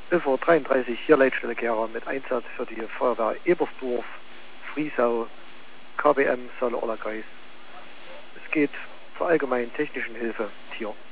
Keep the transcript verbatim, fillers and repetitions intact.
ÖV dreiunddreißig, hier Leitstellekehrer mit Einsatz für die Feuerwehr Ebersdorf, Friesau, K B M, Saale-Orla-Kreis. Es geht zur allgemeinen technischen Hilfe Tier.